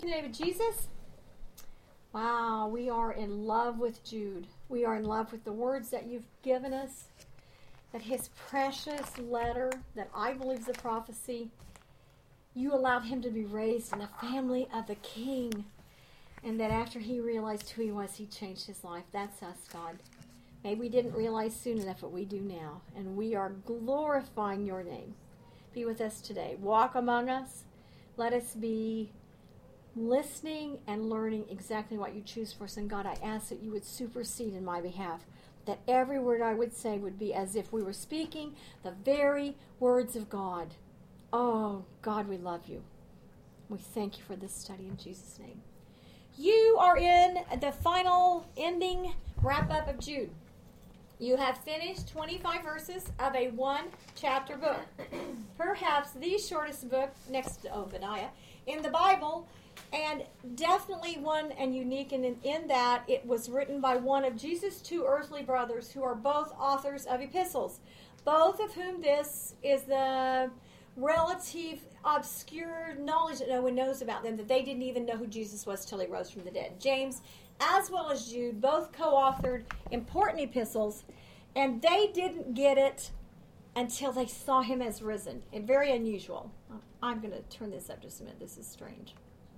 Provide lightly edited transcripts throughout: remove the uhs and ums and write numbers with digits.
In the name of Jesus. Wow, we are in love with Jude. We are in love with the words that you've given us, that his precious letter that I believe is a prophecy, you allowed him to be raised in the family of the king, and that after he realized who he was, he changed his life. That's us, God. Maybe we didn't realize soon enough, but we do now, and we are glorifying your name. Be with us today. Walk among us. Let us be listening and learning exactly what you choose for us. And God, I ask that you would supersede in my behalf, that every word I would say would be as if we were speaking the very words of God. Oh, God, we love you. We thank you for this study in Jesus' name. You are in the final ending wrap-up of Jude. You have finished 25 verses of a one-chapter book. Perhaps the shortest book, next to Obadiah, in the Bible, and definitely one and unique in that it was written by one of Jesus' two earthly brothers who are both authors of epistles, both of whom this is the relative obscure knowledge that no one knows about them, that they didn't even know who Jesus was till he rose from the dead. James, as well as Jude, both co-authored important epistles, and they didn't get it until they saw him as risen. And very unusual. I'm going to turn this up just a minute. This is strange.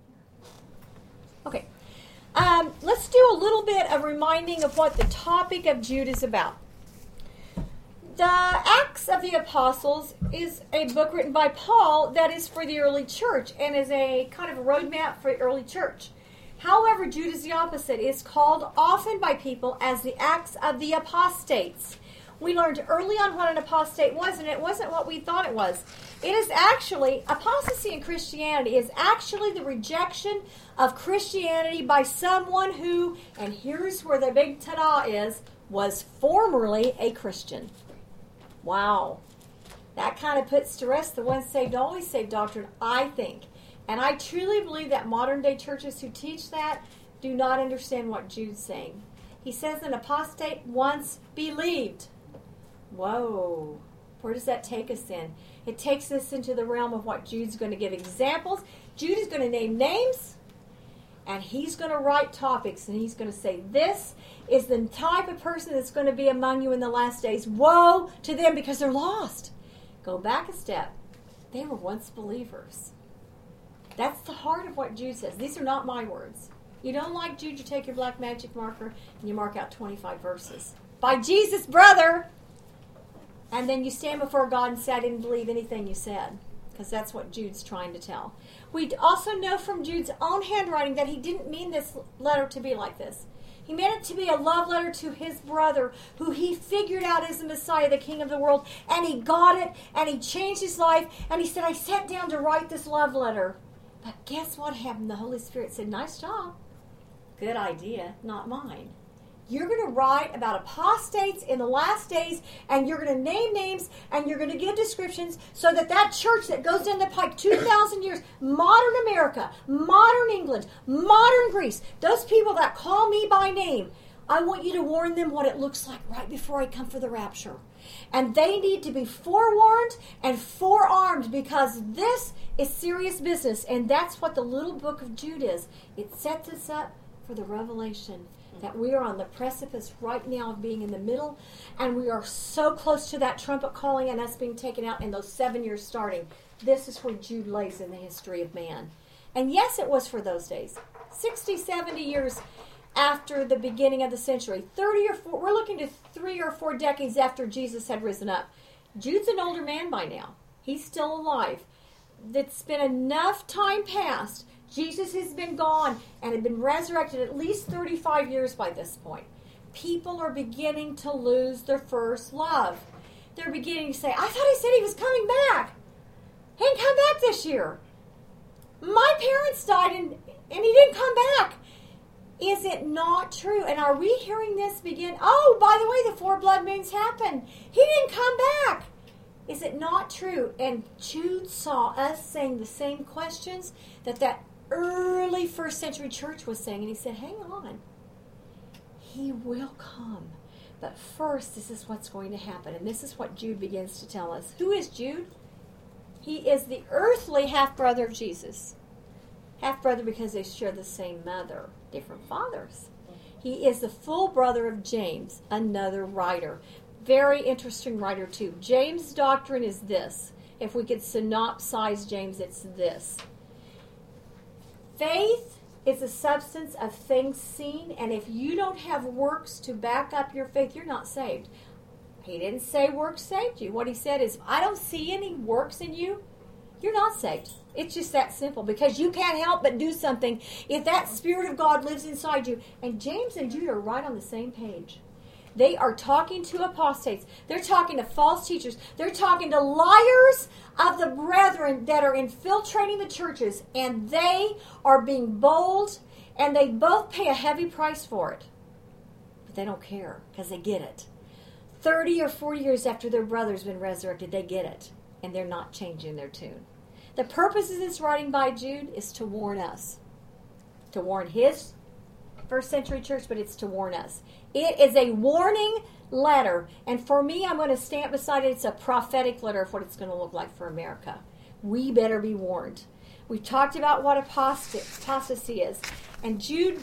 Okay. Let's do a little bit of reminding of what the topic of Jude is about. The Acts of the Apostles is a book written by Paul that is for the early church and is a kind of a roadmap for the early church. However, Jude is the opposite. It is called often by people as the Acts of the Apostates. We learned early on what an apostate was, and it wasn't what we thought it was. It is actually, apostasy in Christianity is actually the rejection of Christianity by someone who, and here's where the big ta-da is, was formerly a Christian. Wow. That kind of puts to rest the once saved, always saved doctrine, I think. And I truly believe that modern day churches who teach that do not understand what Jude's saying. He says an apostate once believed. Whoa. Where does that take us then? It takes us into the realm of what Jude's going to give examples. Jude is going to name names, and he's going to write topics, and he's going to say, this is the type of person that's going to be among you in the last days. Woe to them because they're lost. Go back a step. They were once believers. That's the heart of what Jude says. These are not my words. You don't like Jude, you take your black magic marker and you mark out 25 verses. By Jesus, brother! And then you stand before God and say, I didn't believe anything you said. Because that's what Jude's trying to tell. We also know from Jude's own handwriting that he didn't mean this letter to be like this. He meant it to be a love letter to his brother, who he figured out as the Messiah, the King of the world. And he got it, and he changed his life. And he said, I sat down to write this love letter. But guess what happened? The Holy Spirit said, nice job. Good idea, not mine. You're going to write about apostates in the last days, and you're going to name names, and you're going to give descriptions so that that church that goes down the pike 2,000 years, modern America, modern England, modern Greece, those people that call me by name, I want you to warn them what it looks like right before I come for the rapture. And they need to be forewarned and forearmed because this is serious business. And that's what the little book of Jude is. It sets us up for the revelation that we are on the precipice right now of being in the middle. And we are so close to that trumpet calling and us being taken out in those 7 years starting. This is where Jude lays in the history of man. And yes, it was for those days. 60, 70 years after the beginning of the century. 30 or 4, we're looking to 3 or 4 decades after Jesus had risen up. Jude's an older man by now. He's still alive. It's been enough time past. Jesus has been gone and had been resurrected at least 35 years by this point. People are beginning to lose their first love. They're beginning to say, I thought he said he was coming back. He didn't come back this year. My parents died and he didn't come back. Is it not true? And are we hearing this begin? Oh, by the way, the 4 blood moons happened. He didn't come back. Is it not true? And Jude saw us saying the same questions that early first century church was saying. And he said, hang on. He will come. But first, this is what's going to happen. And this is what Jude begins to tell us. Who is Jude? He is the earthly half-brother of Jesus. Half-brother because they share the same mother, different fathers. He is the full brother of James, another writer. Very interesting writer, too. James' doctrine is this. If we could synopsize James, it's this. Faith is the substance of things seen, and if you don't have works to back up your faith, you're not saved. He didn't say works saved you. What he said is, I don't see any works in you, you're not saved. It's just that simple, because you can't help but do something if that Spirit of God lives inside you. And James and Jude are right on the same page. They are talking to apostates. They're talking to false teachers. They're talking to liars of the brethren that are infiltrating the churches. And they are being bold, and they both pay a heavy price for it. But they don't care, because they get it. 30 or 40 years after their brother's been resurrected, they get it. And they're not changing their tune. The purpose of this writing by Jude is to warn us. To warn his first century church, but it's to warn us. It is a warning letter. And for me, I'm going to stamp beside it, it's a prophetic letter of what it's going to look like for America. We better be warned. We've talked about what apostasy is. And Jude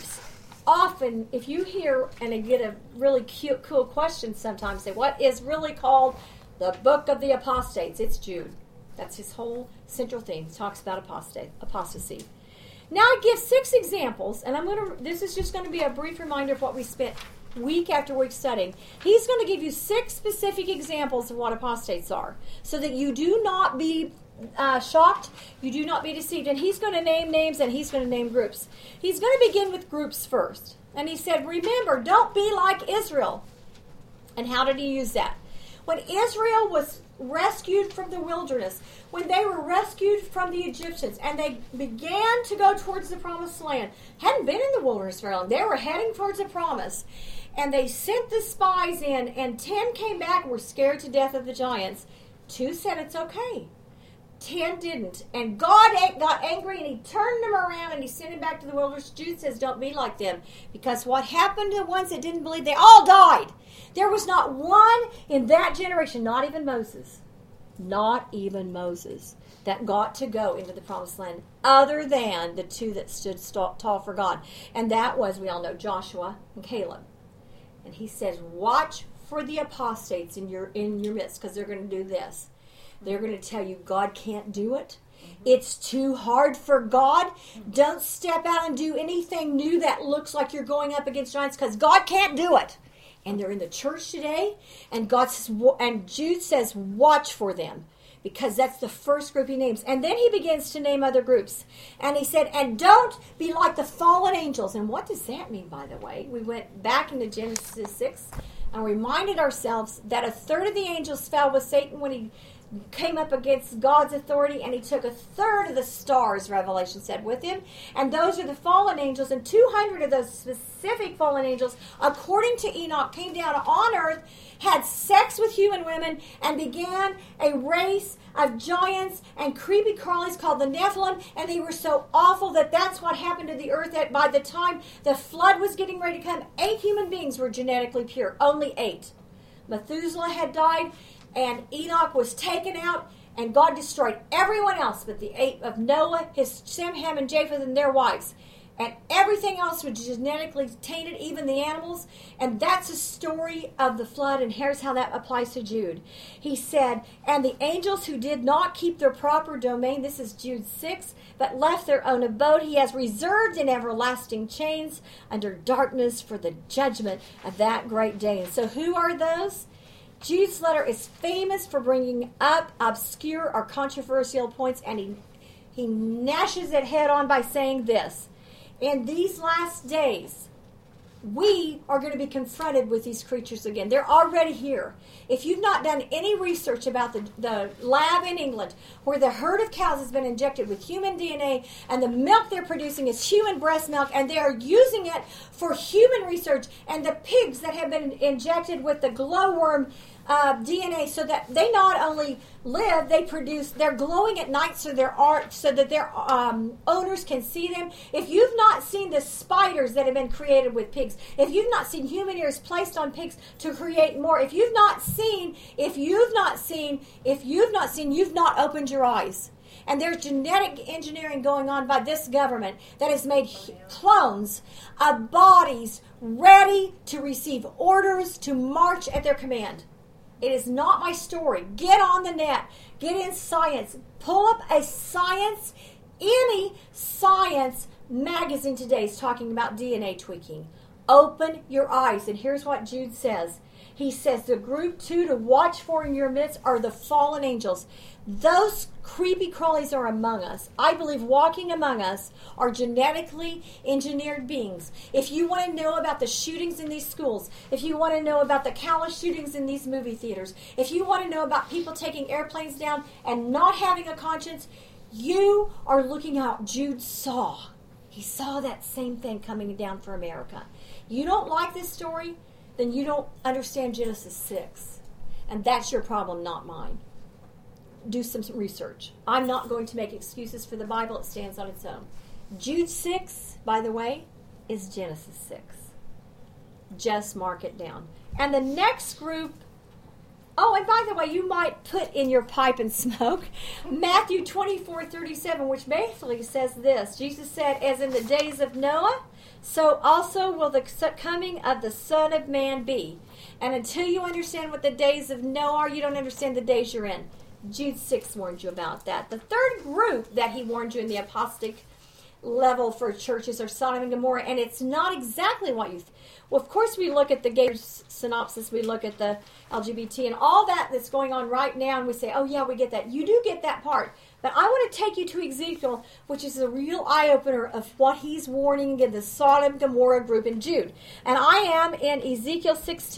often, if you hear, and I get a really cute, cool question sometimes, say, what is really called the book of the apostates? It's Jude. That's his whole central theme. He talks about apostasy. Now I give 6 examples, and this is just going to be a brief reminder of what we spent week after week studying. He's going to give you 6 specific examples of what apostates are, so that you do not be shocked, you do not be deceived. And he's going to name names, and he's going to name groups. He's going to begin with groups first. And he said, remember, don't be like Israel. And how did he use that? When Israel was rescued from the wilderness, when they were rescued from the Egyptians, and they began to go towards the promised land, hadn't been in the wilderness very long, they were heading towards the promise, and they sent the spies in, and 10 came back and were scared to death of the giants. 2 said it's okay. 10 didn't. And God got angry, and he turned them around, and he sent them back to the wilderness. Jude says, don't be like them. Because what happened to the ones that didn't believe, they all died. There was not one in that generation, not even Moses, that got to go into the promised land, other than the 2 that stood tall for God. And that was, we all know, Joshua and Caleb. And he says, watch for the apostates in your midst, because they're going to do this. They're going to tell you God can't do it. It's too hard for God. Don't step out and do anything new that looks like you're going up against giants, because God can't do it. And they're in the church today, and Jude says, watch for them, because that's the first group he names. And then he begins to name other groups. And he said, and don't be like the fallen angels. And what does that mean, by the way? We went back into Genesis 6 and reminded ourselves that 1/3 of the angels fell with Satan when he came up against God's authority, and he took 1/3 of the stars, Revelation said, with him. And those are the fallen angels, and 200 of those specific fallen angels, according to Enoch, came down on earth, had sex with human women, and began a race of giants and creepy crawlies called the Nephilim. And they were so awful that that's what happened to the earth, that by the time the flood was getting ready to come, 8 human beings were genetically pure. Only 8. Methuselah had died, and Enoch was taken out, and God destroyed everyone else but the 8 of Noah, his Shem, Ham, and Japheth, and their wives. And everything else was genetically tainted, even the animals. And that's a story of the flood, and here's how that applies to Jude. He said, and the angels who did not keep their proper domain, this is Jude 6, but left their own abode, he has reserved in everlasting chains under darkness for the judgment of that great day. And so who are those? Jude's letter is famous for bringing up obscure or controversial points, and he gnashes it head on by saying this. In these last days, we are going to be confronted with these creatures again. They're already here. If you've not done any research about the lab in England where the herd of cows has been injected with human DNA, and the milk they're producing is human breast milk, and they are using it for human research, and the pigs that have been injected with the glowworm DNA, so that they not only live, they're glowing at night so that their owners can see them. If you've not seen the spiders that have been created with pigs, if you've not seen human ears placed on pigs to create more, if you've not seen, you've not opened your eyes. And there's genetic engineering going on by this government that has made clones of bodies ready to receive orders to march at their command. It is not my story. Get on the net. Get in science. Pull up a science, any science magazine today is talking about DNA tweaking. Open your eyes. And here's what Jude says. He says the group 2 to watch for in your midst are the fallen angels. Those creepy crawlies are among us. I believe walking among us are genetically engineered beings. If you want to know about the shootings in these schools, if you want to know about the countless shootings in these movie theaters, if you want to know about people taking airplanes down and not having a conscience, you are looking out. Jude saw. He saw that same thing coming down for America. You don't like this story? Then you don't understand Genesis 6. And that's your problem, not mine. Do some research. I'm not going to make excuses for the Bible. It stands on its own. Jude 6, by the way, is Genesis 6. Just mark it down. And the next group, oh, and by the way, you might put in your pipe and smoke Matthew 24:37, which basically says this. Jesus said, as in the days of Noah, so also will the coming of the Son of Man be. And until you understand what the days of Noah are, you don't understand the days you're in. Jude 6 warned you about that. The third group that he warned you in the apostate level for churches are Sodom and Gomorrah, and it's not exactly what you well, of course, we look at the gay synopsis, we look at the LGBT and all that's going on right now, and we say, oh, yeah, we get that. You do get that part. But I want to take you to Ezekiel, which is a real eye-opener of what he's warning in the Sodom and Gomorrah group in Jude. And I am in Ezekiel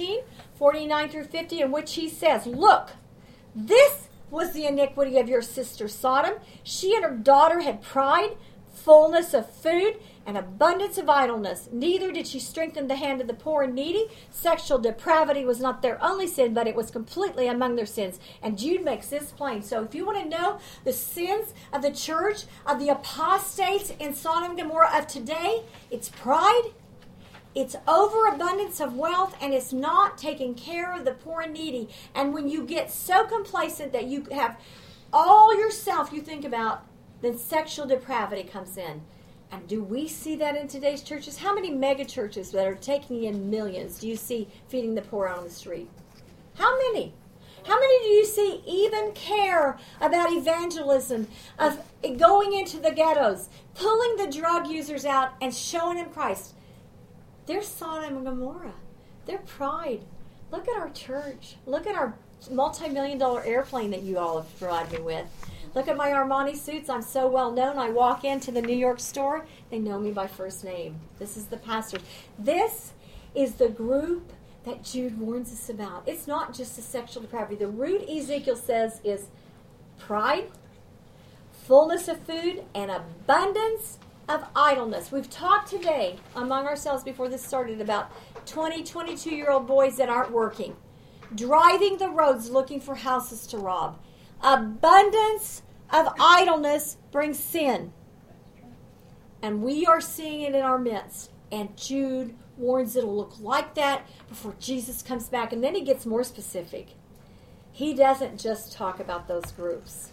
16:49-50, in which he says, look, this was the iniquity of your sister Sodom. She and her daughter had pride, fullness of food, and abundance of idleness. Neither did she strengthen the hand of the poor and needy. Sexual depravity was not their only sin, but it was completely among their sins. And Jude makes this plain. So if you want to know the sins of the church, of the apostates in Sodom and Gomorrah of today, it's pride, it's overabundance of wealth, and it's not taking care of the poor and needy. And when you get so complacent that you have all yourself you think about, then sexual depravity comes in. And do we see that in today's churches? How many mega churches that are taking in millions do you see feeding the poor out on the street? How many? How many do you see even care about evangelism, of going into the ghettos, pulling the drug users out and showing them Christ? They're Sodom and Gomorrah. They're pride. Look at our church. Look at our multi-million-dollar airplane that you all have provided me with. Look at my Armani suits. I'm so well known. I walk into the New York store. They know me by first name. This is the pastor. This is the group that Jude warns us about. It's not just the sexual depravity. The root, Ezekiel says, is pride, fullness of food, and abundance of idleness. We've talked today among ourselves before this started about 20, 22-year-old boys that aren't working, driving the roads looking for houses to rob. Abundance of idleness brings sin. And we are seeing it in our midst. And Jude warns it'll look like that before Jesus comes back. And then he gets more specific. He doesn't just talk about those groups.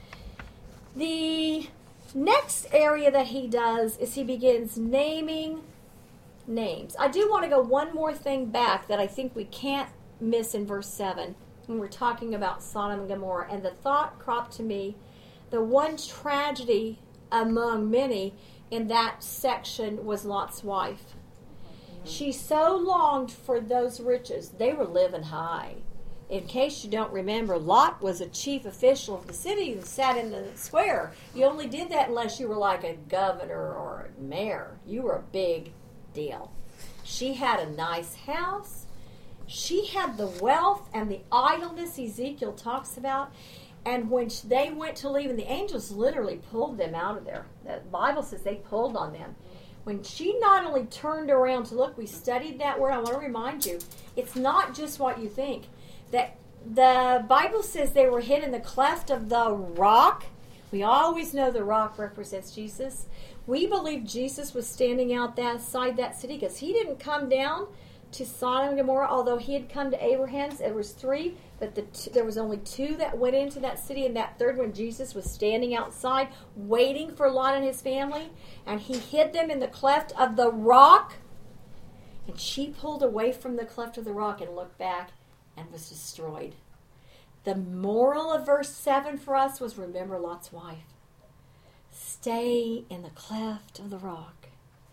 The next area that he does is he begins naming names. I do want to go one more thing back that I think we can't miss in verse 7. When we're talking about Sodom and Gomorrah, and the thought cropped to me, the one tragedy among many in that section was Lot's wife. She so longed for those riches. They were living high. In case you don't remember, Lot was a chief official of the city and sat in the square. You only did that unless you were like a governor or a mayor. You were a big deal. She had a nice house. She had the wealth and the idleness Ezekiel talks about. And when they went to leave, and the angels literally pulled them out of there. The Bible says they pulled on them. When she not only turned around to look, we studied that word. I want to remind you, it's not just what you think. That the Bible says they were hid in the cleft of the rock. We always know the rock represents Jesus. We believe Jesus was standing outside that city because he didn't come down to Sodom and Gomorrah, although he had come to Abraham's. There was 3, but there was only 2 that went into that city, and that third one, Jesus was standing outside waiting for Lot and his family, and he hid them in the cleft of the rock, and she pulled away from the cleft of the rock and looked back and was destroyed. The moral of verse 7 for us was, remember Lot's wife. Stay in the cleft of the rock.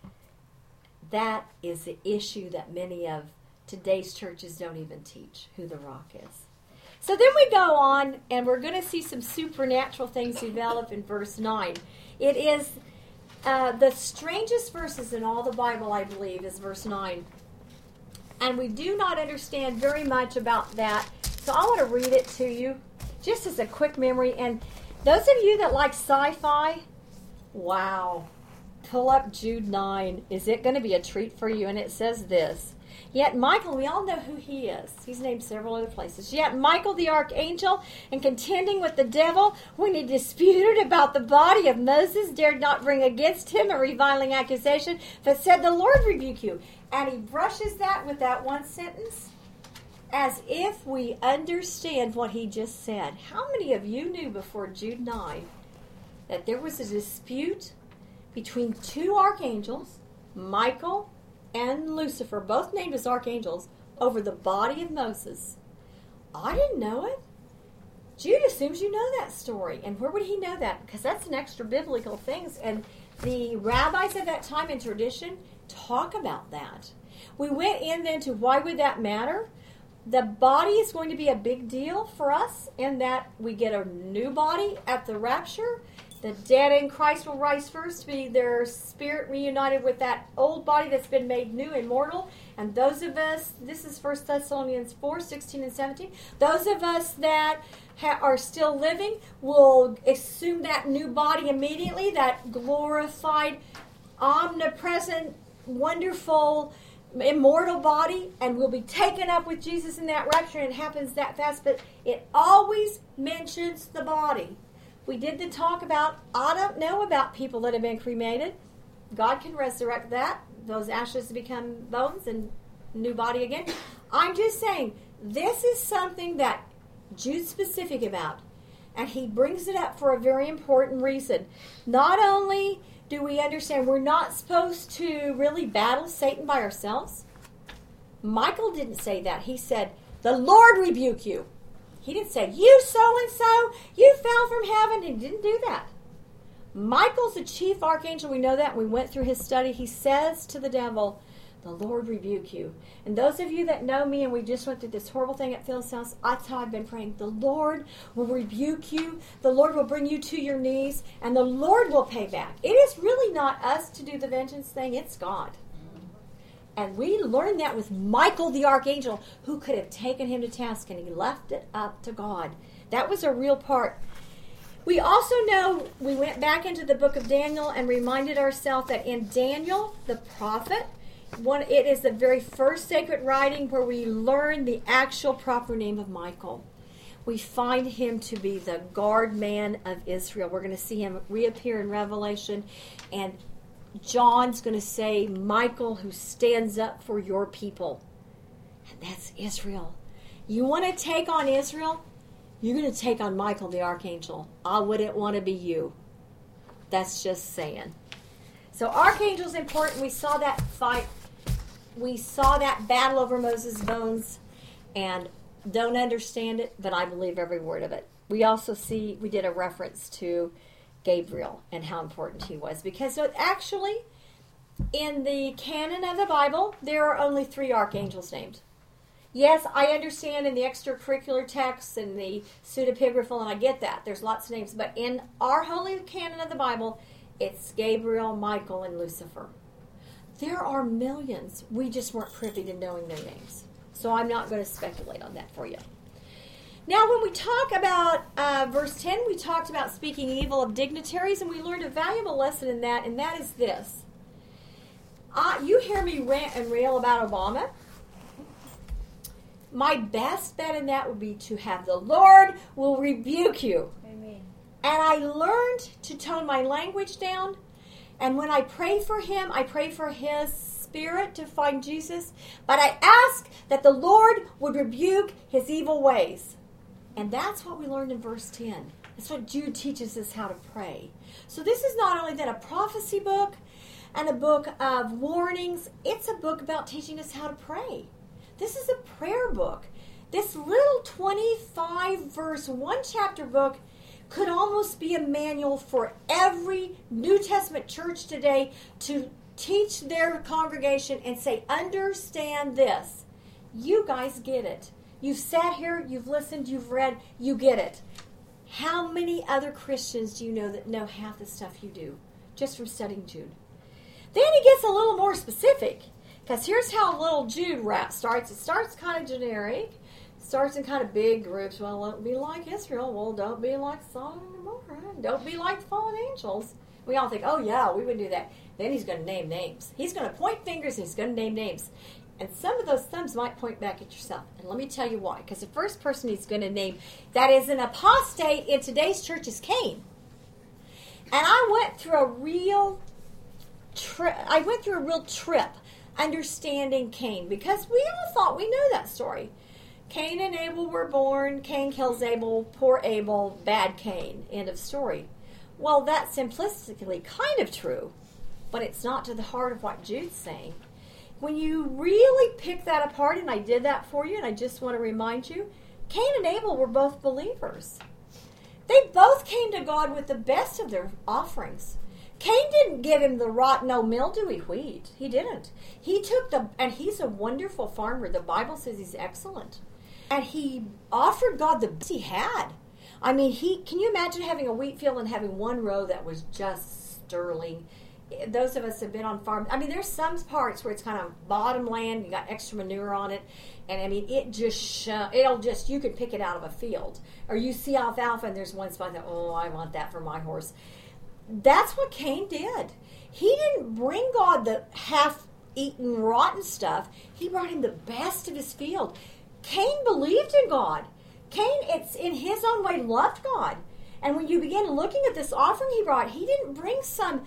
That is the issue that many of today's churches don't even teach, who the rock is. So then we go on, and we're going to see some supernatural things develop in verse 9. It is the strangest verses in all the Bible, I believe, is verse 9. And we do not understand very much about that. So I want to read it to you, just as a quick memory. And those of you that like sci-fi, wow, pull up Jude 9. Is it going to be a treat for you? And it says this. Yet Michael, we all know who he is. He's named several other places. Yet Michael the archangel, in contending with the devil, when he disputed about the body of Moses, dared not bring against him a reviling accusation, but said, the Lord rebuke you. And he brushes that with that one sentence, as if we understand what he just said. How many of you knew before Jude 9 that there was a dispute between 2 archangels, Michael and Lucifer, both named as archangels, over the body of Moses? I didn't know it. Jude assumes you know that story. And where would he know that? Because that's an extra biblical thing. And the rabbis of that time in tradition talk about that. We went in then to why would that matter? The body is going to be a big deal for us in that we get a new body at the rapture. The dead in Christ will rise first to be their spirit reunited with that old body that's been made new, immortal. And those of us, this is 1 Thessalonians 4, 16 and 17. Those of us that are still living will assume that new body immediately, that glorified, omnipresent, wonderful, immortal body, and will be taken up with Jesus in that rapture, and it happens that fast, but it always mentions the body. We did the talk about, I don't know about people that have been cremated. God can resurrect that. Those ashes become bones and new body again. I'm just saying, this is something that Jude's specific about, and he brings it up for a very important reason. Not only do we understand we're not supposed to really battle Satan by ourselves? Michael didn't say that. He said, the Lord rebuke you. He didn't say, you so-and-so, you fell from heaven. He didn't do that. Michael's the chief archangel. We know that. We went through his study. He says to the devil, the Lord rebuke you. And those of you that know me, and we just went through this horrible thing at Phil's house, that's how I've been praying. The Lord will rebuke you. The Lord will bring you to your knees, and the Lord will pay back. It is really not us to do the vengeance thing. It's God. And we learned that with Michael the archangel, who could have taken him to task, and he left it up to God. That was a real part. We also know, we went back into the book of Daniel and reminded ourselves that in Daniel, the prophet, it is the very first sacred writing where we learn the actual proper name of Michael. We find him to be the guard man of Israel. We're going to see him reappear in Revelation, and John's going to say, Michael, who stands up for your people. And that's Israel. You want to take on Israel? You're going to take on Michael the archangel. I wouldn't want to be you. That's just saying. So archangel's important. We saw that fight. We saw that battle over Moses' bones, and don't understand it, but I believe every word of it. We also see, we did a reference to Gabriel and how important he was, because actually in the canon of the Bible there are only 3 archangels named. Yes, I understand in the extracurricular texts and the pseudepigraphal, and I get that there's lots of names, but in our holy canon of the Bible it's Gabriel, Michael, and Lucifer. There are millions. We just weren't privy to knowing their names, so I'm not going to speculate on that for you. Now, when we talk about verse 10, we talked about speaking evil of dignitaries, and we learned a valuable lesson in that, and that is this. You hear me rant and rail about Obama. My best bet in that would be to have the Lord will rebuke you. Amen. And I learned to tone my language down, and when I pray for him, I pray for his spirit to find Jesus, but I ask that the Lord would rebuke his evil ways. And that's what we learned in verse 10. That's what Jude teaches us how to pray. So this is not only then a prophecy book and a book of warnings, it's a book about teaching us how to pray. This is a prayer book. This little 25 verse, one chapter book could almost be a manual for every New Testament church today to teach their congregation and say, understand this. You guys get it. You've sat here, you've listened, you've read, you get it. How many other Christians do you know that know half the stuff you do just from studying Jude? Then he gets a little more specific, because here's how little Jude starts. It starts kind of generic, starts in kind of big groups. Well, don't be like Israel. Well, don't be like Sodom and Gomorrah. Don't be like the fallen angels. We all think, oh yeah, we would do that. Then he's going to name names. He's going to point fingers and he's going to name names. And some of those thumbs might point back at yourself. And let me tell you why. Because the first person he's going to name that is an apostate in today's church is Cain. And I went through a real trip understanding Cain, because we all thought we knew that story. Cain and Abel were born. Cain kills Abel. Poor Abel. Bad Cain. End of story. Well, that's simplistically kind of true, but it's not to the heart of what Jude's saying. When you really pick that apart, and I did that for you, and I just want to remind you, Cain and Abel were both believers. They both came to God with the best of their offerings. Cain didn't give him the rotten old mildewy wheat. He didn't. He took and he's a wonderful farmer. The Bible says he's excellent. And he offered God the best he had. I mean, can you imagine having a wheat field and having one row that was just sterling? Those of us have been on farms. I mean, there's some parts where it's kind of bottom land. You got extra manure on it. And I mean, you could pick it out of a field. Or you see alfalfa and there's one spot that, oh, I want that for my horse. That's what Cain did. He didn't bring God the half-eaten, rotten stuff. He brought him the best of his field. Cain believed in God. Cain, it's in his own way, loved God. And when you begin looking at this offering he brought, he didn't bring some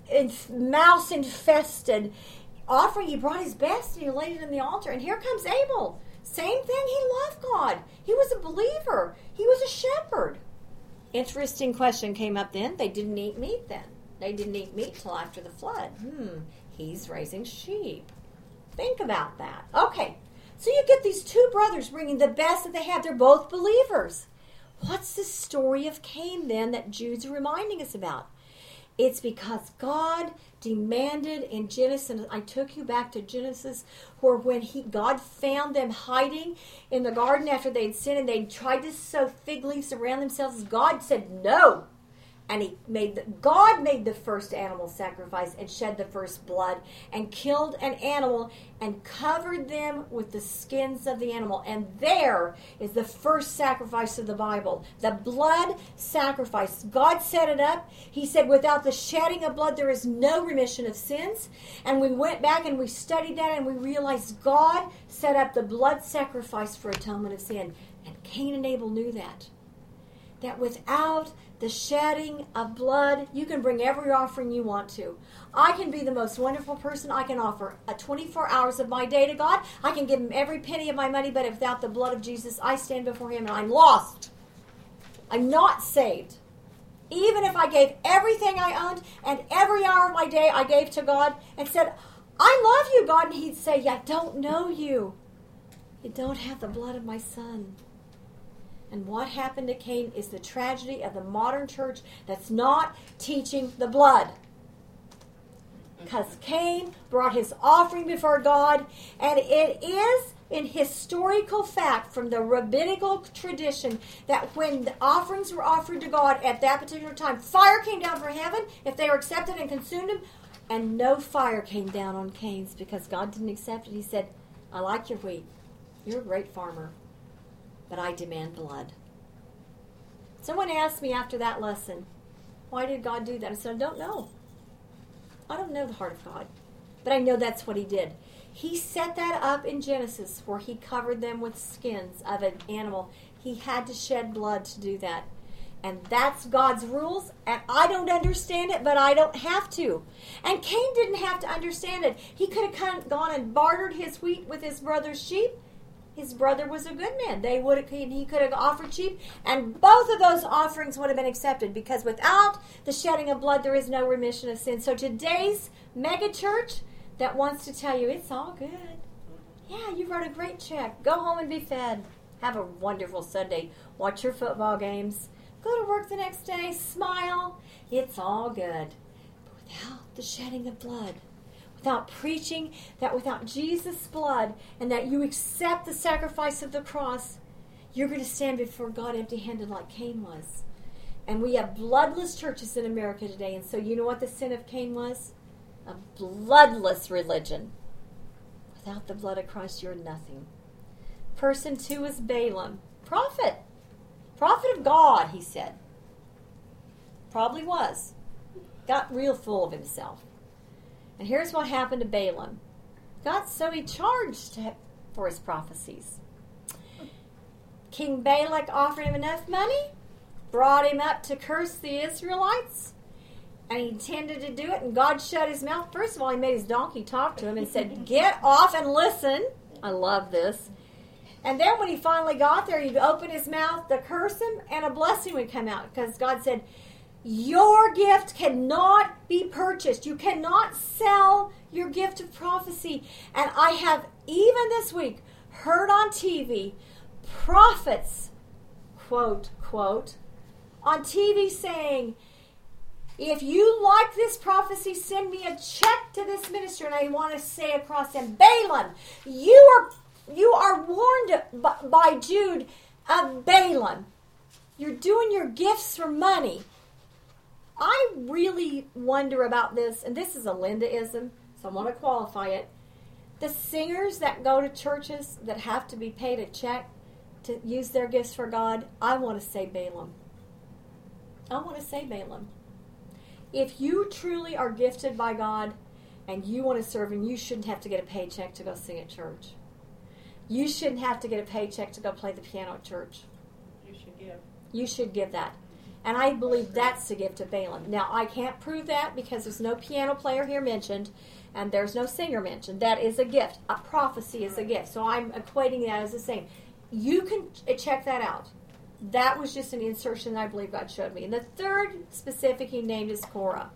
mouse-infested offering. He brought his best and he laid it in the altar. And here comes Abel. Same thing, he loved God. He was a believer. He was a shepherd. Interesting question came up then. They didn't eat meat then. They didn't eat meat till after the flood. He's raising sheep. Think about that. Okay, so you get these two brothers bringing the best that they have. They're both believers. What's the story of Cain then that Jude's reminding us about? It's because God demanded in Genesis, and I took you back to Genesis, where when God found them hiding in the garden after they'd sinned and they'd tried to sew fig leaves around themselves, God said no. And God made the first animal sacrifice and shed the first blood and killed an animal and covered them with the skins of the animal. And there is the first sacrifice of the Bible, the blood sacrifice. God set it up. He said, without the shedding of blood, there is no remission of sins. And we went back and we studied that and we realized God set up the blood sacrifice for atonement of sin. And Cain and Abel knew that. That without the shedding of blood, you can bring every offering you want to. I can be the most wonderful person. I can offer 24 hours of my day to God. I can give him every penny of my money, but without the blood of Jesus, I stand before him and I'm lost. I'm not saved. Even if I gave everything I owned and every hour of my day I gave to God and said, I love you, God, and he'd say, I don't know you. You don't have the blood of my son. And what happened to Cain is the tragedy of the modern church that's not teaching the blood. Because Cain brought his offering before God, and it is in historical fact from the rabbinical tradition that when the offerings were offered to God at that particular time, fire came down from heaven if they were accepted and consumed them, and no fire came down on Cain's because God didn't accept it. He said, I like your wheat. You're a great farmer. But I demand blood. Someone asked me after that lesson, why did God do that? I said, I don't know. I don't know the heart of God. But I know that's what he did. He set that up in Genesis where he covered them with skins of an animal. He had to shed blood to do that. And that's God's rules, and I don't understand it, but I don't have to. And Cain didn't have to understand it. He could have gone and bartered his wheat with his brother's sheep. His brother was a good man. He could have offered sheep, and both of those offerings would have been accepted, because without the shedding of blood, there is no remission of sin. So today's mega church that wants to tell you it's all good. Yeah, you wrote a great check. Go home and be fed. Have a wonderful Sunday. Watch your football games. Go to work the next day. Smile. It's all good. But without the shedding of blood, without preaching that without Jesus' blood and that you accept the sacrifice of the cross, you're going to stand before God empty-handed like Cain was. And we have bloodless churches in America today. And so you know what the sin of Cain was? A bloodless religion. Without the blood of Christ, you're nothing. Person 2 is Balaam. Prophet of God, he said. Probably was. Got real full of himself. And here's what happened to Balaam. He charged for his prophecies. King Balak offered him enough money, brought him up to curse the Israelites, and he intended to do it, and God shut his mouth. First of all, he made his donkey talk to him and said, "Get off and listen." I love this. And then when he finally got there, he'd open his mouth to curse him, and a blessing would come out, because God said, your gift cannot be purchased. You cannot sell your gift of prophecy. And I have, even this week, heard on TV, prophets, quote, on TV saying, if you like this prophecy, send me a check to this minister. And I want to say across them, Balaam, you are warned by Jude of Balaam. You're doing your gifts for money. I really wonder about this, and this is a Lindaism, so I want to qualify it. The singers that go to churches that have to be paid a check to use their gifts for God, I want to say Balaam. If you truly are gifted by God and you want to serve Him, you shouldn't have to get a paycheck to go sing at church. You shouldn't have to get a paycheck to go play the piano at church. You should give that. And I believe that's the gift of Balaam. Now, I can't prove that because there's no piano player here mentioned, and there's no singer mentioned. That is a gift. A prophecy is a gift. So I'm equating that as the same. You can check that out. That was just an insertion that I believe God showed me. And the third specific He named is Korah.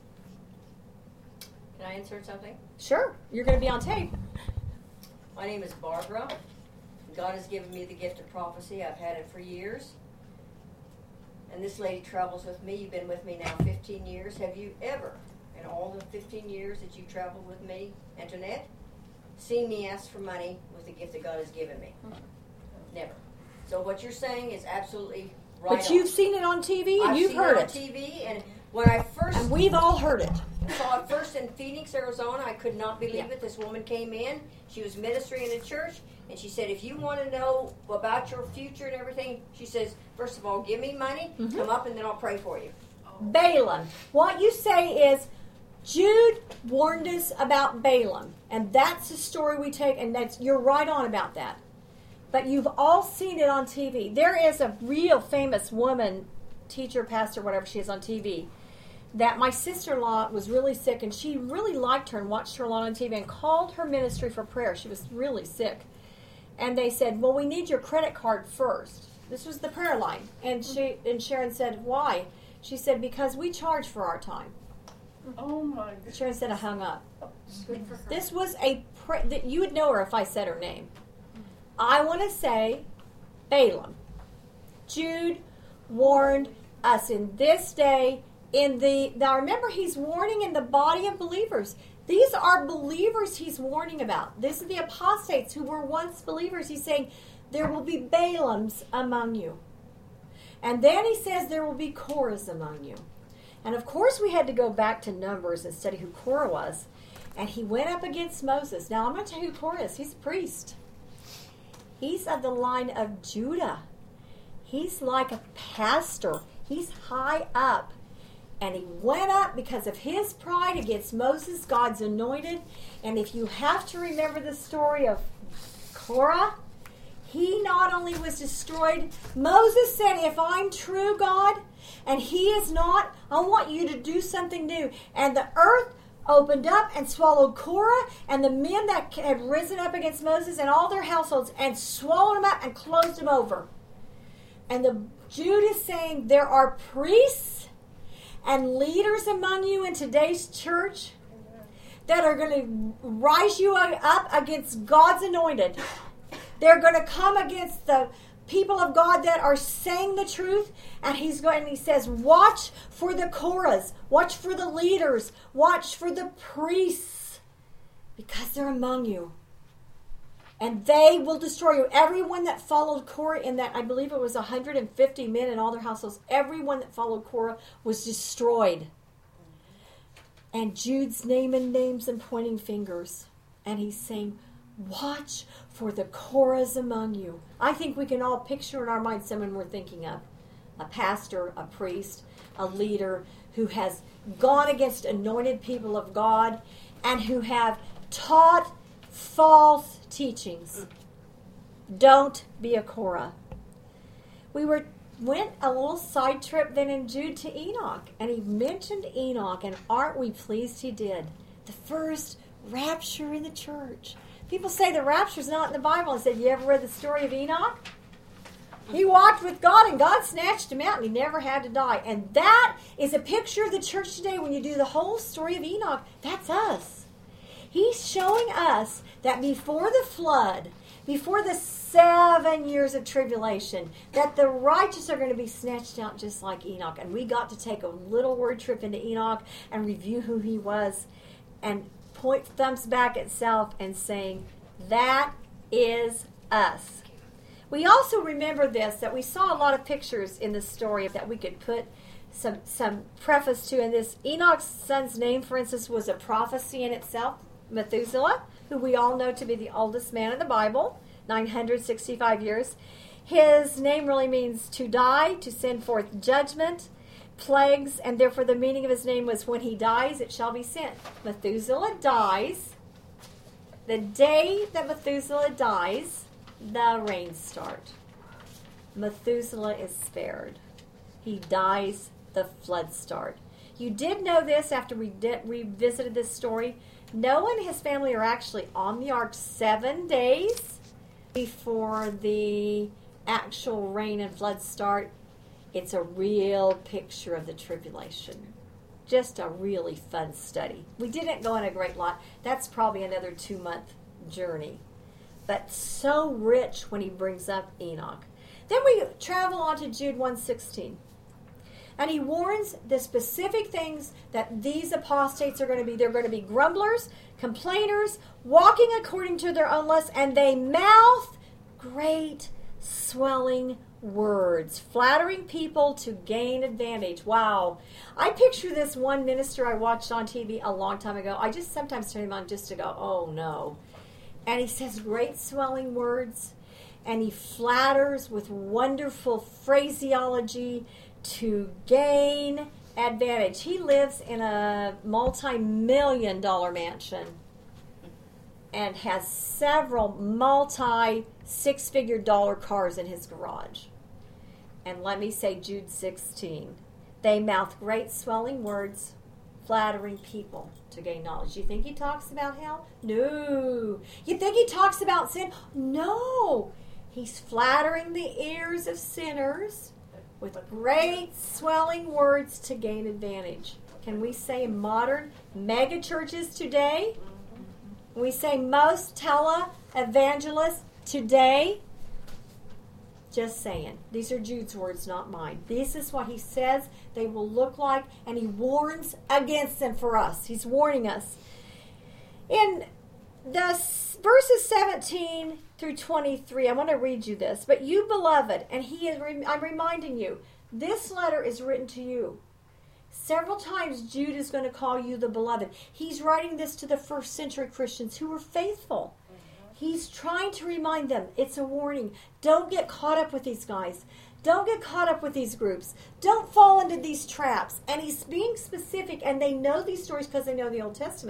Can I insert something? Sure. You're going to be on tape. My name is Barbara. God has given me the gift of prophecy. I've had it for years. And this lady travels with me. You've been with me now 15 years. Have you ever, in all the 15 years that you've traveled with me, Antoinette, seen me ask for money with the gift that God has given me? Never. So what you're saying is absolutely right. But you've seen it on TV and you've heard it. I've seen it on TV, and when I first... And we've all heard it. Saw it first in Phoenix, Arizona. I could not believe it. This woman came in. She was ministering in a church, and she said, if you want to know about your future and everything, she says, first of all, give me money, come up, and then I'll pray for you. Balaam. What you say is, Jude warned us about Balaam, and that's the story we take, and you're right on about that. But you've all seen it on TV. There is a real famous woman, teacher, pastor, whatever she is on TV, that my sister-in-law was really sick, and she really liked her and watched her a lot on TV and called her ministry for prayer. She was really sick. And they said, well, we need your credit card first. This was the prayer line. And Sharon said, why? She said, because we charge for our time. Oh, my goodness. Sharon said, I hung up. This was that you would know her if I said her name. I want to say Balaam. Jude warned us in this day. Now remember, he's warning in the body of believers. These are believers he's warning about. This is the apostates who were once believers. He's saying, there will be Balaams among you. And then he says there will be Korahs among you. And of course we had to go back to Numbers and study who Korah was. And he went up against Moses. Now I'm going to tell you who Korah is. He's a priest. He's of the line of Judah. He's like a pastor. He's high up. And he went up because of his pride against Moses, God's anointed. And if you have to remember the story of Korah, he not only was destroyed, Moses said, if I'm true, God, and he is not, I want you to do something new. And the earth opened up and swallowed Korah and the men that had risen up against Moses and all their households and swallowed them up and closed them over. And the Jude is saying there are priests and leaders among you in today's church that are going to rise you up against God's anointed. They're going to come against the people of God that are saying the truth. And he says, watch for the Korahs, watch for the leaders, watch for the priests, because they're among you. And they will destroy you. Everyone that followed Korah in that, I believe it was 150 men in all their households, everyone that followed Korah was destroyed. And Jude's naming names and pointing fingers. And he's saying, watch for the Korahs among you. I think we can all picture in our mind someone we're thinking of. A pastor, a priest, a leader who has gone against anointed people of God and who have taught false teachings. Don't be a Korah. We went a little side trip then in Jude to Enoch, and he mentioned Enoch, and aren't we pleased he did? The first rapture in the church. People say the rapture's not in the Bible. I said, you ever read the story of Enoch? He walked with God, and God snatched him out, and he never had to die. And that is a picture of the church today. When you do the whole story of Enoch, that's us. He's showing us that before the flood, before the 7 years of tribulation, that the righteous are going to be snatched out just like Enoch. And we got to take a little word trip into Enoch and review who he was and point thumbs back at self and saying, that is us. We also remember this, that we saw a lot of pictures in the story that we could put some preface to. And this Enoch's son's name, for instance, was a prophecy in itself. Methuselah, who we all know to be the oldest man in the Bible, 965 years. His name really means to die, to send forth judgment, plagues, and therefore the meaning of his name was when he dies, it shall be sent. Methuselah dies. The day that Methuselah dies, the rains start. Methuselah is spared. He dies, the floods start. You did know this after we revisited this story. Noah and his family are actually on the ark 7 days before the actual rain and floods start. It's a real picture of the tribulation. Just a really fun study. We didn't go on a great lot. That's probably another 2-month journey. But so rich when he brings up Enoch. Then we travel on to Jude 1:16. And he warns the specific things that these apostates are going to be. They're going to be grumblers, complainers, walking according to their own lusts, and they mouth great swelling words, flattering people to gain advantage. Wow. I picture this one minister I watched on TV a long time ago. I just sometimes turn him on just to go, oh no. And he says great swelling words, and he flatters with wonderful phraseology to gain advantage. He lives in a multi-million-dollar mansion and has several multi-six-figure dollar cars in his garage. And let me say Jude 16. They mouth great swelling words, flattering people to gain knowledge. You think he talks about hell? No. You think he talks about sin? No. He's flattering the ears of sinners with great swelling words to gain advantage. Can we say modern mega churches today? We say most tele-evangelists today? Just saying. These are Jude's words, not mine. This is what he says they will look like, and he warns against them for us. He's warning us. In the verses 17 through 23, I want to read you this. But you, beloved, and I'm reminding you, this letter is written to you. Several times Jude is going to call you the beloved. He's writing this to the first century Christians who were faithful. He's trying to remind them, it's a warning. Don't get caught up with these guys. Don't get caught up with these groups. Don't fall into these traps. And he's being specific, and they know these stories because they know the Old Testament.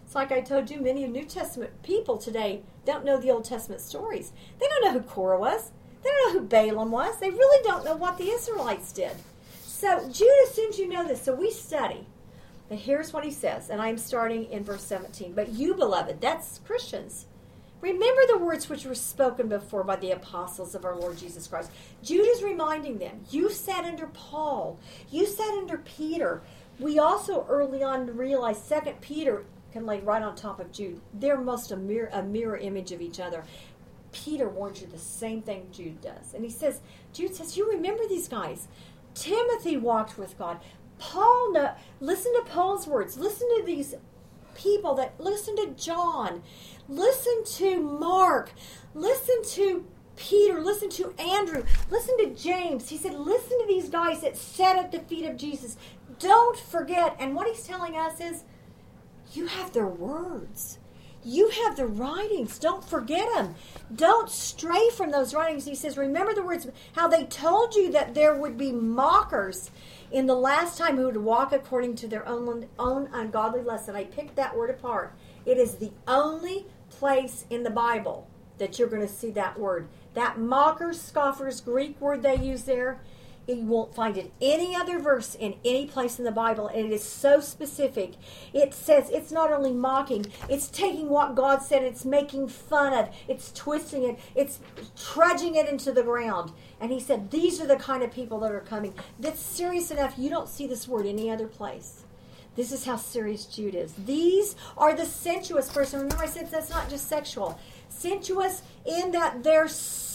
It's like I told you, many New Testament people today don't know the Old Testament stories. They don't know who Korah was. They don't know who Balaam was. They really don't know what the Israelites did. So Jude assumes you know this, so we study. But here's what he says, and I'm starting in verse 17. But you, beloved, that's Christians, remember the words which were spoken before by the apostles of our Lord Jesus Christ. Jude is reminding them, you sat under Paul. You sat under Peter. We also early on realized 2 Peter can lay right on top of Jude. They're most a mirror image of each other. Peter warns you the same thing Jude does. And he says, Jude says, you remember these guys. Timothy walked with God. Listen to Paul's words. Listen to these people listen to John. Listen to Mark. Listen to Peter. Listen to Andrew. Listen to James. He said, listen to these guys that sat at the feet of Jesus. Don't forget. And what he's telling us is, you have their words. You have the writings. Don't forget them. Don't stray from those writings. He says, remember the words, how they told you that there would be mockers in the last time who would walk according to their own ungodly lust. And I picked that word apart. It is the only place in the Bible that you're going to see that word. That mockers, scoffers, Greek word they use there, you won't find it any other verse in any place in the Bible, and it is so specific. It says it's not only mocking, it's taking what God said, it's making fun of, it's twisting it, it's trudging it into the ground. And he said, these are the kind of people that are coming. That's serious enough. You don't see this word any other place. This is how serious Jude is. These are the sensuous person. Remember I said that's not just sexual. Sensuous in that their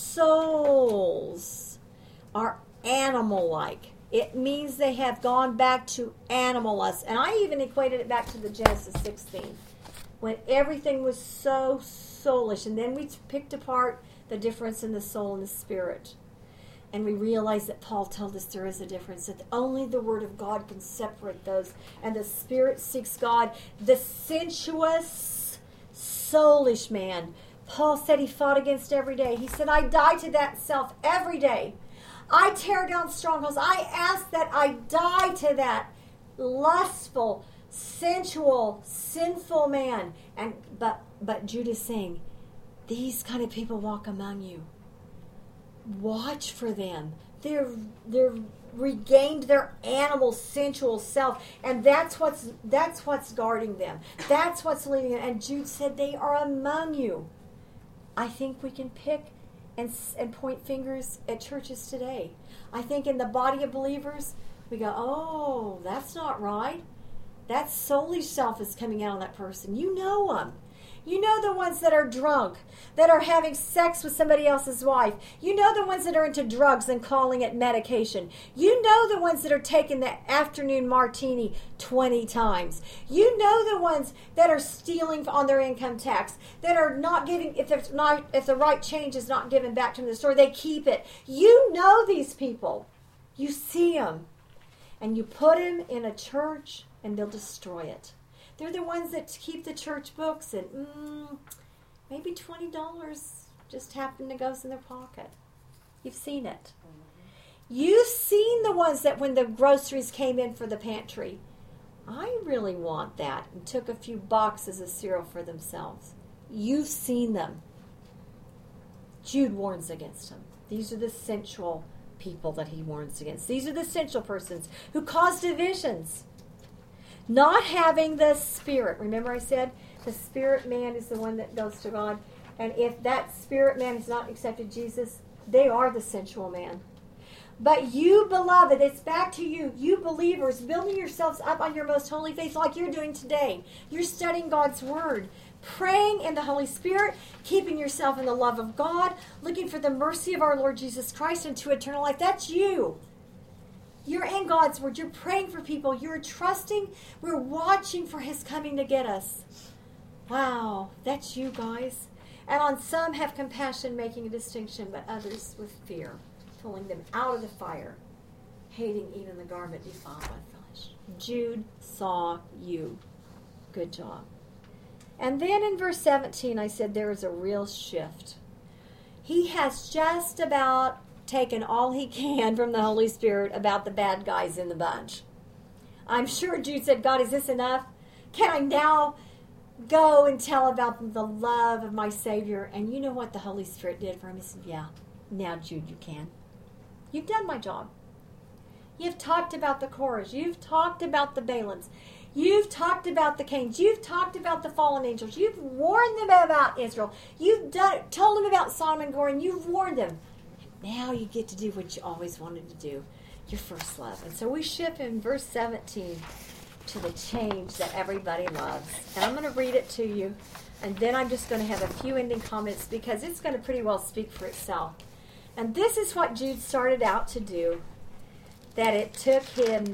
souls are animal-like. It means they have gone back to animal lust. And I even equated it back to the Genesis 16, when everything was so soulish. And then we picked apart the difference in the soul and the spirit. And we realized that Paul told us there is a difference, that only the Word of God can separate those. And the spirit seeks God. The sensuous, soulish man, Paul said he fought against every day. He said, I die to that self every day. I tear down strongholds. I ask that I die to that lustful, sensual, sinful man. But Jude is saying, these kind of people walk among you. Watch for them. They're regained their animal, sensual self, and that's what's guarding them. That's what's leading them. And Jude said, they are among you. I think we can pick and point fingers at churches today. I think in the body of believers, we go, oh, that's not right. That soulish self is coming out on that person. You know them. You know the ones that are drunk, that are having sex with somebody else's wife. You know the ones that are into drugs and calling it medication. You know the ones that are taking the afternoon martini 20 times. You know the ones that are stealing on their income tax, that are not giving, if the right change is not given back to them in the store, they keep it. You know these people. You see them. And you put them in a church and they'll destroy it. They're the ones that keep the church books and maybe $20 just happen to go in their pocket. You've seen it. You've seen the ones that when the groceries came in for the pantry, I really want that, and took a few boxes of cereal for themselves. You've seen them. Jude warns against them. These are the sensual people that he warns against. These are the sensual persons who cause divisions. Not having the spirit. Remember I said the spirit man is the one that goes to God. And if that spirit man has not accepted Jesus, they are the sensual man. But you, beloved, it's back to you. You believers, building yourselves up on your most holy faith like you're doing today. You're studying God's Word. Praying in the Holy Spirit. Keeping yourself in the love of God. Looking for the mercy of our Lord Jesus Christ into eternal life. That's you. You're in God's Word. You're praying for people. You're trusting. We're watching for His coming to get us. Wow, that's you guys. And on some have compassion, making a distinction, but others with fear, pulling them out of the fire, hating even the garment defiled by flesh. Jude saw you. Good job. And then in verse 17, I said there is a real shift. He has just about taken all he can from the Holy Spirit about the bad guys in the bunch. I'm sure Jude said, God, is this enough? Can I now go and tell about the love of my Savior. And you know what the Holy Spirit did for him? He said, yeah, now, Jude, you can. You've done my job. You've talked about the Korahs. You've talked about the Balaams. You've talked about the Cains. You've talked about the fallen angels. You've warned them about Israel. You've told them about Sodom and Gomorrah, and you've warned them. And now you get to do what you always wanted to do, your first love. And so we shift in verse 17 to the change that everybody loves. And I'm going to read it to you, and then I'm just going to have a few ending comments because it's going to pretty well speak for itself. And this is what Jude started out to do, that it took him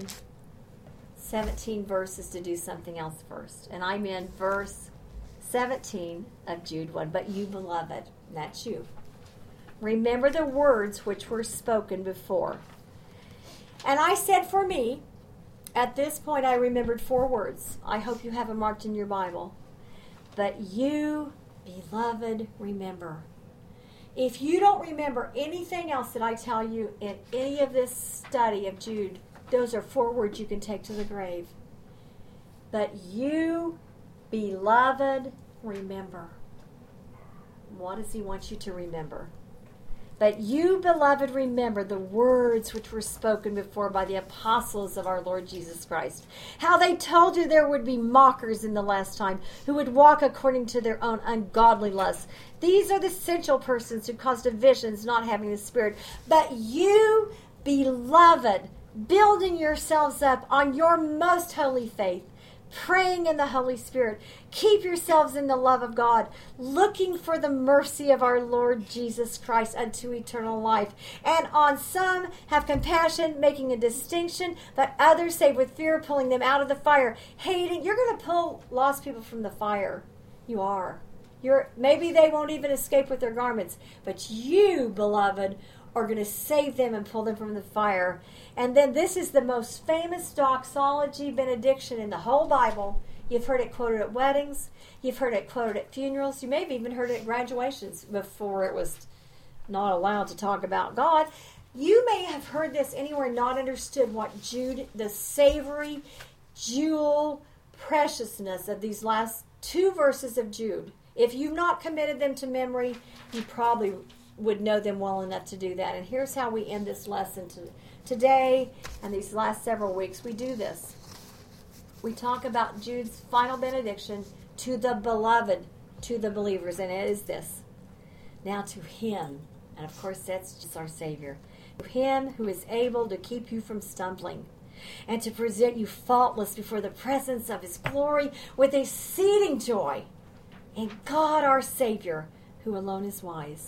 17 verses to do something else first. And I'm in verse 17 of Jude 1. But you, beloved, that's you, remember the words which were spoken before. And I said for me, at this point I remembered 4 words. I hope you have them marked in your Bible. But you, beloved, remember. If you don't remember anything else that I tell you in any of this study of Jude, those are 4 words you can take to the grave. But you, beloved, remember. What does he want you to remember? But you, beloved, remember the words which were spoken before by the apostles of our Lord Jesus Christ. How they told you there would be mockers in the last time who would walk according to their own ungodly lusts. These are the sensual persons who cause divisions, not having the Spirit. But you, beloved, building yourselves up on your most holy faith, praying in the Holy Spirit, keep yourselves in the love of God, looking for the mercy of our Lord Jesus Christ unto eternal life. And on some have compassion, making a distinction, but others save with fear, pulling them out of the fire. Hating, you're going to pull lost people from the fire. You are. Maybe they won't even escape with their garments, but you, beloved, are going to save them and pull them from the fire. And then this is the most famous doxology benediction in the whole Bible. You've heard it quoted at weddings. You've heard it quoted at funerals. You may have even heard it at graduations before it was not allowed to talk about God. You may have heard this anywhere, not understood what Jude, the savory jewel preciousness of these last 2 verses of Jude. If you've not committed them to memory, you probably would know them well enough to do that. And here's how we end this lesson today and these last several weeks. We do this. We talk about Jude's final benediction to the beloved, to the believers, and it is this. Now to him, and of course that's just our Savior, to him who is able to keep you from stumbling and to present you faultless before the presence of his glory with exceeding joy in God our Savior, who alone is wise.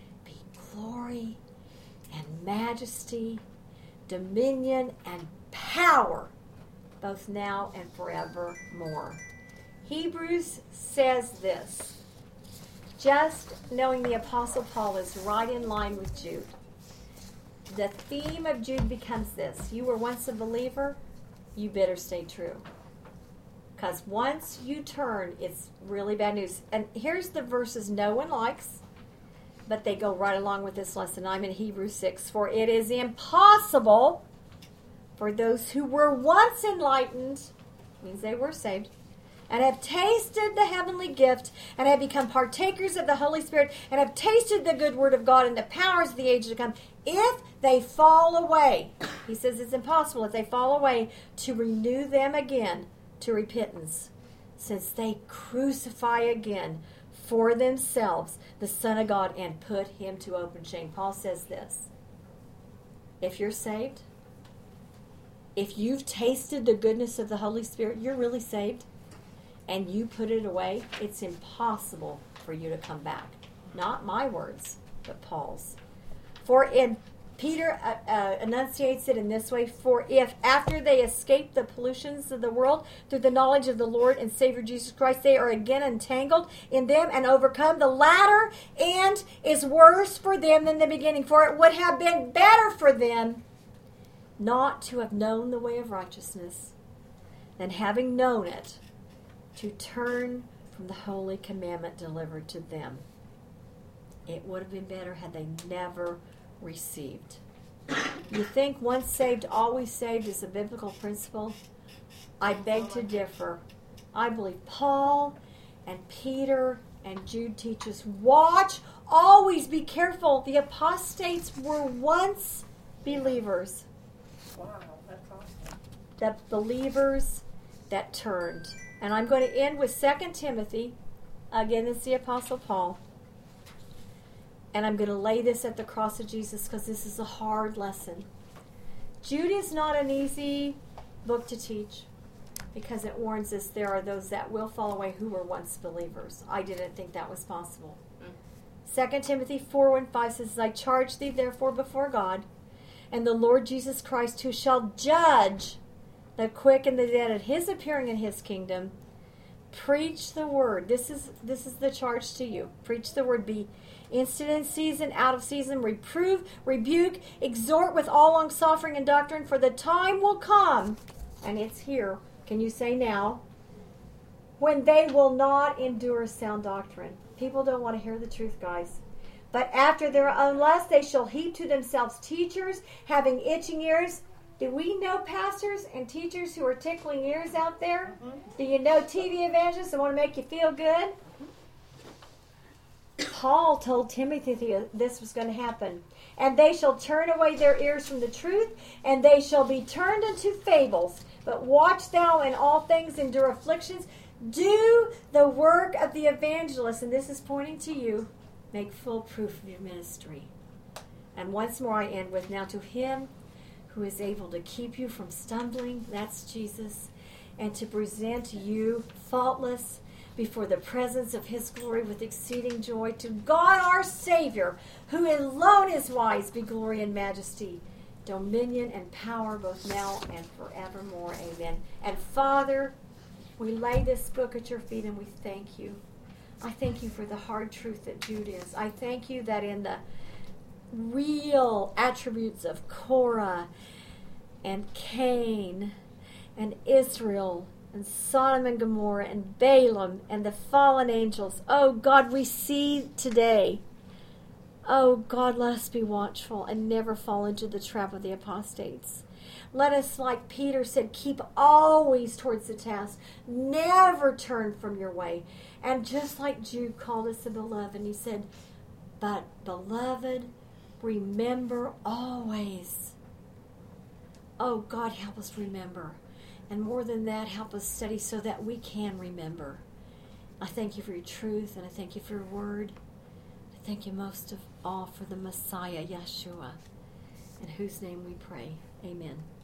Glory and majesty, dominion and power, both now and forevermore. Hebrews says this, just knowing the Apostle Paul is right in line with Jude. The theme of Jude becomes this: you were once a believer, you better stay true. Because once you turn, it's really bad news. And here's the verses no one likes, but they go right along with this lesson. I'm in Hebrews 6. For it is impossible for those who were once enlightened, means they were saved, and have tasted the heavenly gift, and have become partakers of the Holy Spirit, and have tasted the good word of God and the powers of the age to come, if they fall away, he says it's impossible, if they fall away, to renew them again to repentance, since they crucify again for themselves the Son of God and put him to open shame. Paul says this: if you're saved, if you've tasted the goodness of the Holy Spirit, you're really saved, and you put it away, it's impossible for you to come back. Not my words, but Paul's. For Peter enunciates it in this way: for if after they escape the pollutions of the world through the knowledge of the Lord and Savior Jesus Christ, they are again entangled in them and overcome, the latter end is worse for them than the beginning. For it would have been better for them not to have known the way of righteousness than, having known it, to turn from the holy commandment delivered to them. It would have been better had they never received. You think once saved, always saved is a biblical principle? I beg to differ. I believe Paul And Peter and Jude teach us, watch, always be careful. The apostates were once believers. Wow, that's awesome. The believers that turned. And I'm going to end with 2 Timothy. Again, it's the Apostle Paul. And I'm going to lay this at the cross of Jesus because this is a hard lesson. Jude is not an easy book to teach because it warns us there are those that will fall away who were once believers. I didn't think that was possible. 2 Timothy 4:1-5 says, I charge thee therefore before God and the Lord Jesus Christ, who shall judge the quick and the dead at his appearing in his kingdom. Preach the word. This is the charge to you. Preach the word. Be instant in season, out of season. Reprove, rebuke, exhort with all long-suffering and doctrine, for the time will come, and it's here. Can you say now? When they will not endure sound doctrine. People don't want to hear the truth, guys. But after their own lust, they shall heap to themselves teachers, having itching ears. Do we know pastors and teachers who are tickling ears out there? Mm-hmm. Do you know TV evangelists that want to make you feel good? Paul told Timothy this was going to happen. And they shall turn away their ears from the truth, and they shall be turned into fables. But watch thou in all things, endure afflictions. Do the work of the evangelist. And this is pointing to you. Make full proof of your ministry. And once more I end with, now to him who is able to keep you from stumbling, that's Jesus, and to present you faultless before the presence of his glory with exceeding joy, to God our Savior, who alone is wise, be glory and majesty, dominion and power, both now and forevermore. Amen. And Father, we lay this book at your feet and we thank you. I thank you for the hard truth that Jude is. I thank you that in the real attributes of Korah and Cain and Israel and Sodom and Gomorrah and Balaam and the fallen angels, oh God, we see today. Oh God, let us be watchful and never fall into the trap of the apostates. Let us, like Peter said, keep always towards the task. Never turn from your way. And just like Jude called us the beloved, he said, but beloved, remember always. Oh God, help us remember. And more than that, help us study so that we can remember. I thank you for your truth, and I thank you for your word. I thank you most of all for the Messiah, Yeshua, in whose name we pray. Amen.